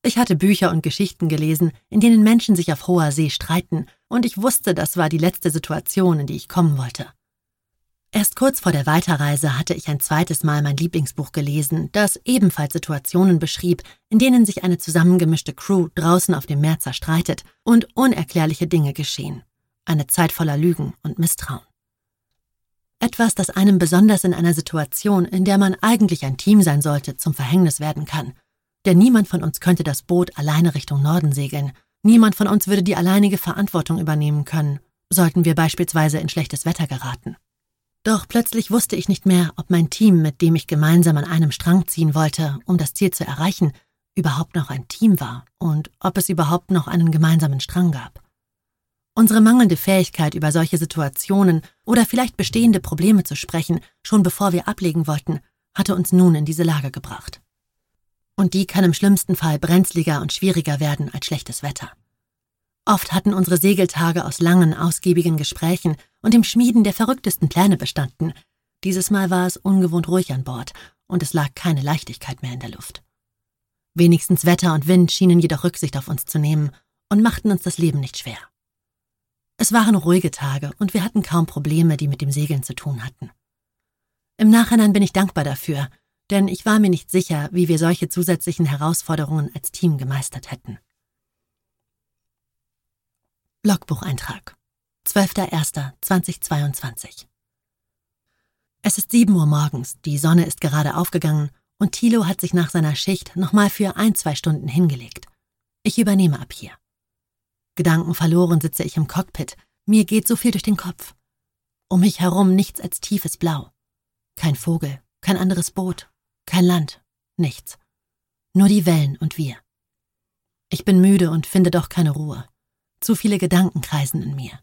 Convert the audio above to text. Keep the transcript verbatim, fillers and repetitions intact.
Ich hatte Bücher und Geschichten gelesen, in denen Menschen sich auf hoher See streiten, und ich wusste, das war die letzte Situation, in die ich kommen wollte. Erst kurz vor der Weiterreise hatte ich ein zweites Mal mein Lieblingsbuch gelesen, das ebenfalls Situationen beschrieb, in denen sich eine zusammengemischte Crew draußen auf dem Meer zerstreitet und unerklärliche Dinge geschehen. Eine Zeit voller Lügen und Misstrauen. Etwas, das einem besonders in einer Situation, in der man eigentlich ein Team sein sollte, zum Verhängnis werden kann. Denn niemand von uns könnte das Boot alleine Richtung Norden segeln. Niemand von uns würde die alleinige Verantwortung übernehmen können, sollten wir beispielsweise in schlechtes Wetter geraten. Doch plötzlich wusste ich nicht mehr, ob mein Team, mit dem ich gemeinsam an einem Strang ziehen wollte, um das Ziel zu erreichen, überhaupt noch ein Team war und ob es überhaupt noch einen gemeinsamen Strang gab. Unsere mangelnde Fähigkeit, über solche Situationen oder vielleicht bestehende Probleme zu sprechen, schon bevor wir ablegen wollten, hatte uns nun in diese Lage gebracht. Und die kann im schlimmsten Fall brenzliger und schwieriger werden als schlechtes Wetter. Oft hatten unsere Segeltage aus langen, ausgiebigen Gesprächen und dem Schmieden der verrücktesten Pläne bestanden. Dieses Mal war es ungewohnt ruhig an Bord und es lag keine Leichtigkeit mehr in der Luft. Wenigstens Wetter und Wind schienen jedoch Rücksicht auf uns zu nehmen und machten uns das Leben nicht schwer. Es waren ruhige Tage und wir hatten kaum Probleme, die mit dem Segeln zu tun hatten. Im Nachhinein bin ich dankbar dafür, denn ich war mir nicht sicher, wie wir solche zusätzlichen Herausforderungen als Team gemeistert hätten. Logbucheintrag. zwölfter erster zweitausendzweiundzwanzig. Es ist sieben Uhr morgens, die Sonne ist gerade aufgegangen und Thilo hat sich nach seiner Schicht nochmal für ein, zwei Stunden hingelegt. Ich übernehme ab hier. Gedankenverloren sitze ich im Cockpit, mir geht so viel durch den Kopf. Um mich herum nichts als tiefes Blau. Kein Vogel, kein anderes Boot, kein Land, nichts. Nur die Wellen und wir. Ich bin müde und finde doch keine Ruhe. Zu viele Gedanken kreisen in mir.